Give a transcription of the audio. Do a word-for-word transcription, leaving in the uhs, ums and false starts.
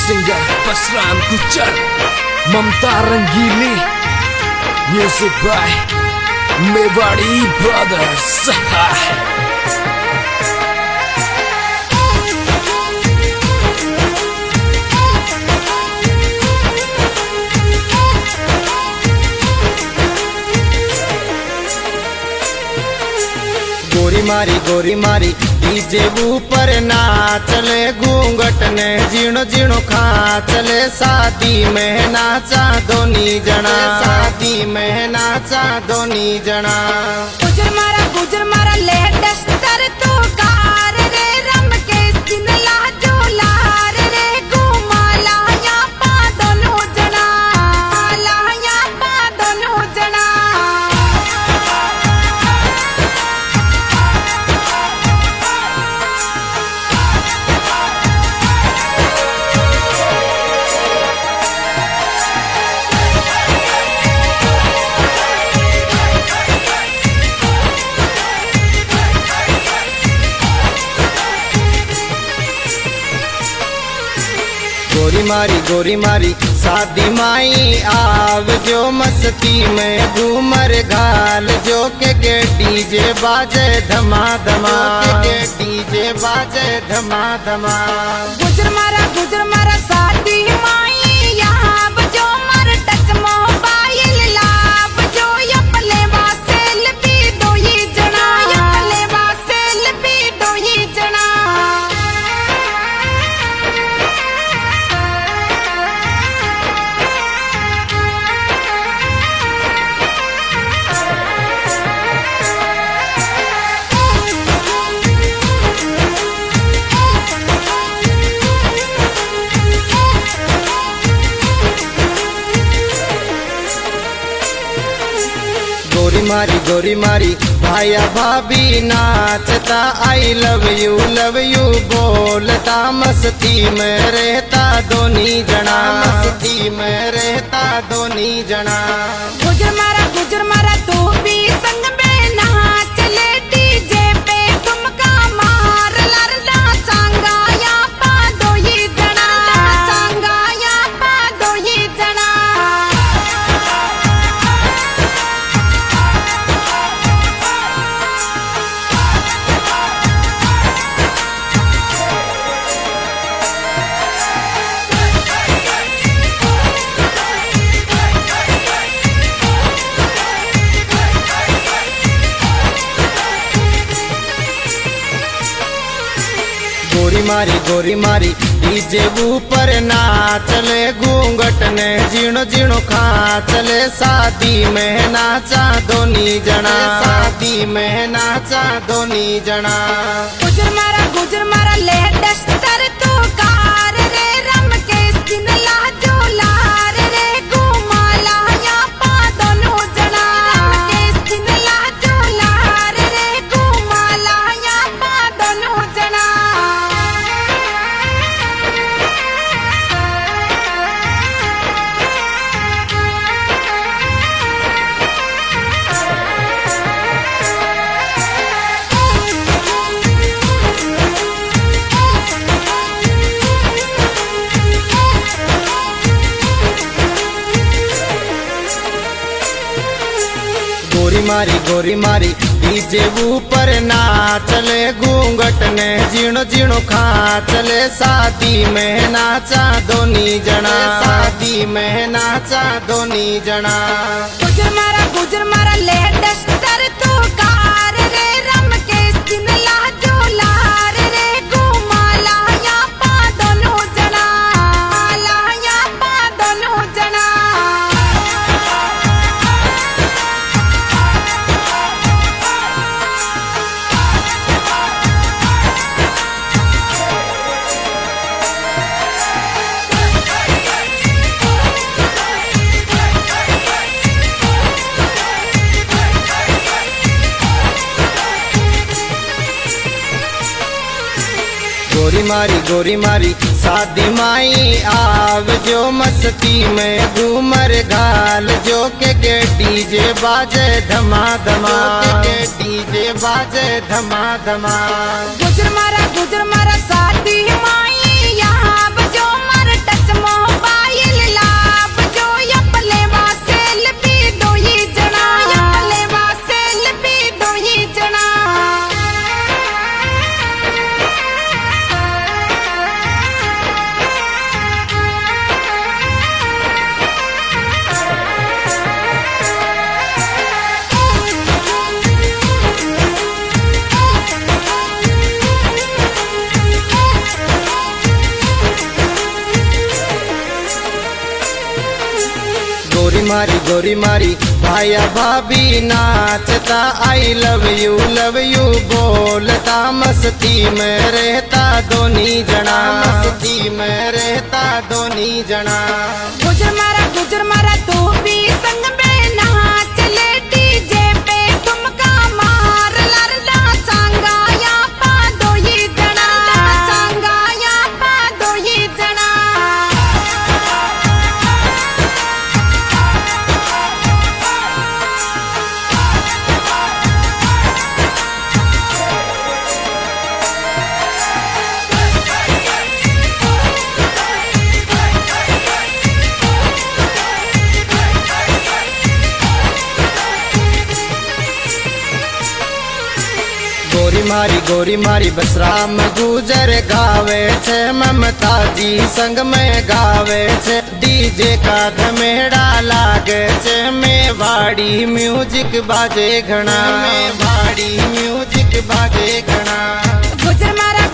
singer Pasran Kuchar, Mamta Rangili, music by Mewadi Brothers. गोरी मारी गोरी मारी डीजे ऊपर नाचले, घूंघट ने जीणो जीणो खा चले। शादी में नाचा दोनी जना, शादी में नाचा दोनी जना। गुजर मारा गुजर मारा लेटेस्ट कर तू कार रे, रम के दिन ला जो लार रे, घुमा लाया पा दोनों जना, लाया पा दोनों जना। गोरी मारी गोरी मारी शादी माई आव जो, मस्ती में घूमर घाल जो के के डीजे बाजे धमा धमा, के डीजे बाजे धमा धमा। गुजर मारा गुजर मारा शादी माई यहाँ बजो, मर टच मोबाइल लाभ जो, यपले वासेल भी दो ही जना, यपले वासेल भी दो ही जना। गोरी मारी गोरी मारी भाया भाभी नाचता, I love you love you बोलता। मस्ती में रहता दोनी जना, मस्ती में रहता दोनी जना। गुजर मारा गुजर मारा तू भी संग में नाच ले, डीजे पे ठुमका मार लरदा, चांगा या पा दो ही जना, चांगा या पा दो ही जना। गोरी मारी गोरी मारी डीजे ऊपर नाचले, घूंघट ने जीणो जीणो खा चले। शादी में नाचा दोनी जना, शादी में नाचा दोनी जना। गुजर मारा गुजर मारा लेटेस्ट कर तू कार रे, रम के दिन ला जो लार रे, घुमा लाया पा दोनों जना, रम के दिन ला जो लार रे, घुमा लाया पा दोनों जना। गोरी मारी गोरी मारी डीजे ऊपर नाचले, घूंघट ने जीणो जीणो खा चले। शादी में नाचा दोनी जना, शादी में नाचा दोनी जना। गुजर मारा गुजर मारा लेटेस्ट कर तू कार रे, रम के दिन ला जो लार रे, घुमा लाया पा दोनों जना, लाया पा दोनों जना। गोरी मारी गोरी मारी शादी माई आव जो, मस्ती में घूमर घाल जो के के डीजे बाजे धमा धमा, के डीजे बाजे धमा धमा। गुजर मारा गुजर मारा शादी माई यहाँ बजो, मर टच मारी गोरी मारी भाया भाभी नाचता I love you love you बोलता मस्ती में रहता दोनी जना मस्ती में रहता दोनी जना गुजर मारा गुजर मारा तू भी संग में नाच ले डीजे पे ठुमका मार लरदा चांगा या पा दो ही जना चांगा या पा दो ही जना गोरी मारी गोरी मारी बसराम गुजर गावे छे ममता जी संग में गावे छे डीजे का धमेड़ा लागे छे मेवाड़ी म्यूजिक बाजे घना मेवाड़ी म्यूजिक बाजे घना गुजर मारा